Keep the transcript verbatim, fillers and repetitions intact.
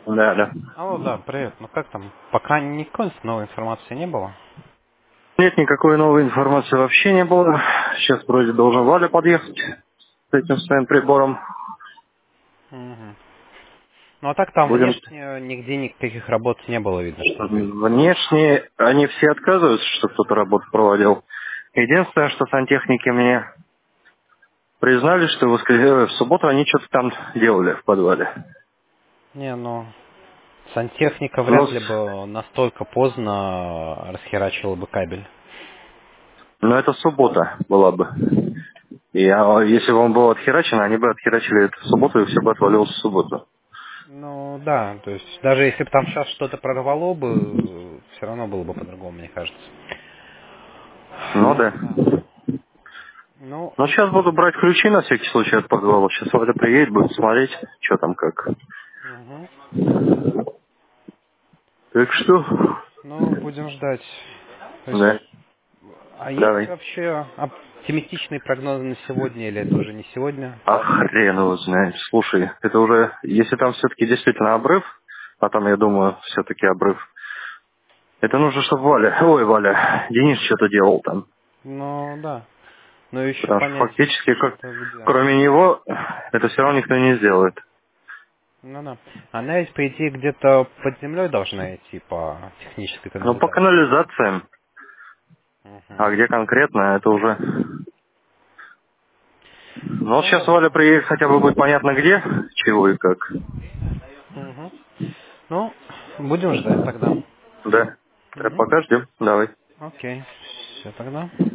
Да, да. Алло, да, привет. Ну как там? Пока никакой новой информации не было. Нет, никакой новой информации вообще не было. Сейчас вроде должен Валя подъехать с этим своим прибором. Мгм. Ну а так там Будем... внешне нигде никаких работ не было видно, что будет. Внешне они все отказываются, что кто-то работу проводил. Единственное, что сантехники мне признали, что в, воскрес- в субботу они что-то там делали в подвале. Не, ну, сантехника Ну, вряд ли с- бы настолько поздно расхерачила бы кабель. но это суббота была бы. И а, если бы он был отхерачен, они бы отхерачили это в субботу, и все бы отвалилось в субботу. Ну да, то есть даже если бы там сейчас что-то прорвало бы, все равно было бы по-другому, мне кажется. Ну да. Да. Ну, Ну, сейчас буду брать ключи на всякий случай от подвала. Сейчас Валя приедет, будет смотреть, что там как. мгм. Так что? Ну, будем ждать. То Да, есть, а есть давай. вообще оптимистичные прогнозы на сегодня, или это уже не сегодня? А хрен его знает. Слушай, это уже, если там все-таки действительно обрыв, а там, я думаю, все-таки обрыв, это нужно, чтобы Валя, ой, Валя, Денис что-то делал там. Ну, да. Но еще Потому что понять, фактически, как, что где. кроме него, это все равно никто не сделает. Ну, да. Она ведь, по идее, где-то под землей должна идти по технической Ну, по канализации. канализациям. А Угу. где конкретно, это уже... Ну, вот Ну, сейчас да. Валя приедет, хотя бы будет понятно где, чего и как. Угу. Ну, будем ждать тогда. Да. Так, Угу. пока ждем. Давай. Окей. Все тогда.